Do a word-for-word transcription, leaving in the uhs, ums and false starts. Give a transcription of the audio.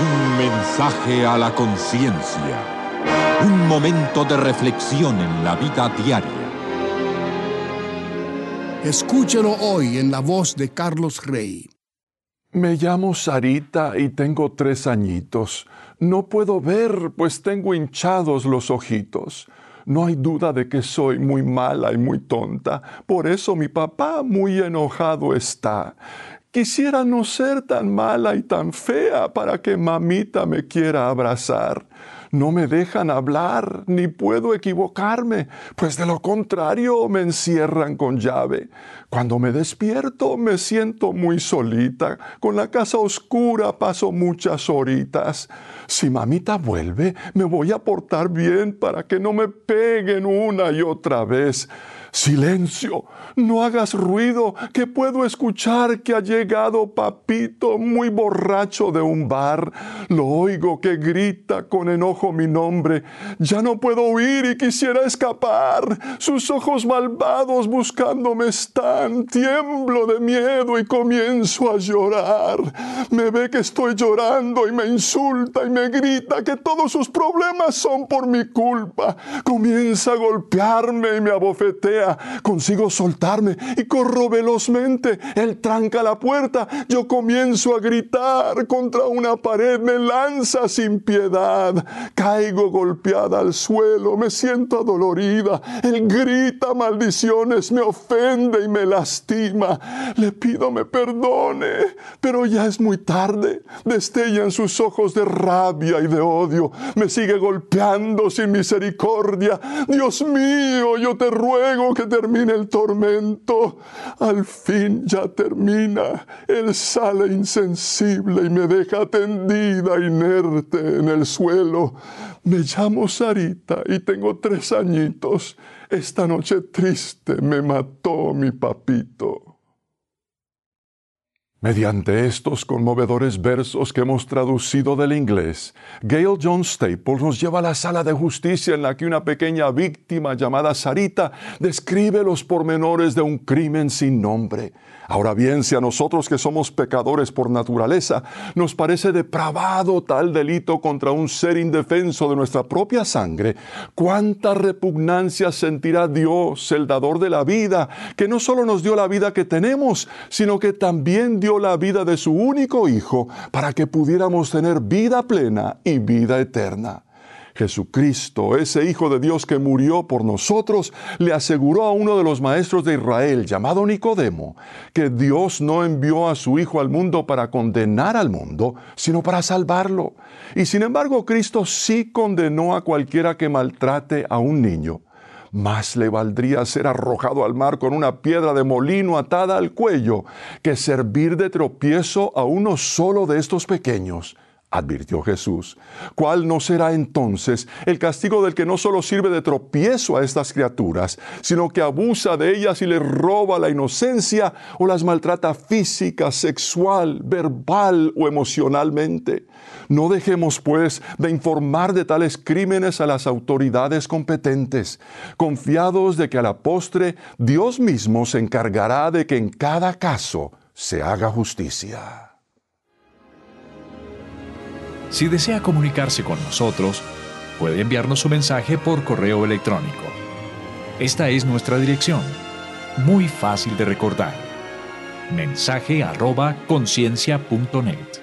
Un mensaje a la conciencia. Un momento de reflexión en la vida diaria. Escúchelo hoy en la voz de Carlos Rey. Me llamo Sarita y tengo tres añitos. No puedo ver, pues tengo hinchados los ojitos. No hay duda de que soy muy mala y muy tonta. Por eso mi papá muy enojado está. Quisiera no ser tan mala y tan fea para que mamita me quiera abrazar. No me dejan hablar, ni puedo equivocarme, pues de lo contrario me encierran con llave. Cuando me despierto me siento muy solita, con la casa oscura paso muchas horitas. Si mamita vuelve, me voy a portar bien para que no me peguen una y otra vez. ¡Silencio! No hagas ruido, que puedo escuchar que ha llegado papito muy borracho de un bar. Lo oigo que grita con enojo mi nombre. Ya no puedo huir y quisiera escapar. Sus ojos malvados buscándome están. Tiemblo de miedo y comienzo a llorar. Me ve que estoy llorando y me insulta y me grita que todos sus problemas son por mi culpa. Comienza a golpearme y me abofetea. Consigo soltarme y corro velozmente. Él tranca la puerta. Yo comienzo a gritar contra una pared. Me lanza sin piedad. Caigo golpeada al suelo. Me siento adolorida. Él grita maldiciones. Me ofende y me lastima. Le pido me perdone, pero ya es muy tarde. Destellan sus ojos de rabia y de odio. Me sigue golpeando sin misericordia. Dios mío, yo te ruego que termine el tormento. Al fin ya termina. Él sale insensible y me deja tendida inerte en el suelo. Me llamo Sarita y tengo tres añitos. Esta noche triste me mató mi papito. Mediante estos conmovedores versos que hemos traducido del inglés, Gail John Staples nos lleva a la sala de justicia en la que una pequeña víctima llamada Sarita describe los pormenores de un crimen sin nombre. Ahora bien, si a nosotros que somos pecadores por naturaleza, nos parece depravado tal delito contra un ser indefenso de nuestra propia sangre, cuánta repugnancia sentirá Dios, el dador de la vida, que no solo nos dio la vida que tenemos, sino que también dio la vida de su único Hijo para que pudiéramos tener vida plena y vida eterna. Jesucristo, ese Hijo de Dios que murió por nosotros, le aseguró a uno de los maestros de Israel, llamado Nicodemo, que Dios no envió a su Hijo al mundo para condenar al mundo, sino para salvarlo. Y sin embargo, Cristo sí condenó a cualquiera que maltrate a un niño. Más le valdría ser arrojado al mar con una piedra de molino atada al cuello que servir de tropiezo a uno solo de estos pequeños, advirtió Jesús. ¿Cuál no será entonces el castigo del que no solo sirve de tropiezo a estas criaturas, sino que abusa de ellas y les roba la inocencia o las maltrata física, sexual, verbal o emocionalmente? No dejemos, pues, de informar de tales crímenes a las autoridades competentes, confiados de que a la postre Dios mismo se encargará de que en cada caso se haga justicia. Si desea comunicarse con nosotros, puede enviarnos su mensaje por correo electrónico. Esta es nuestra dirección, muy fácil de recordar. mensaje arroba conciencia punto net.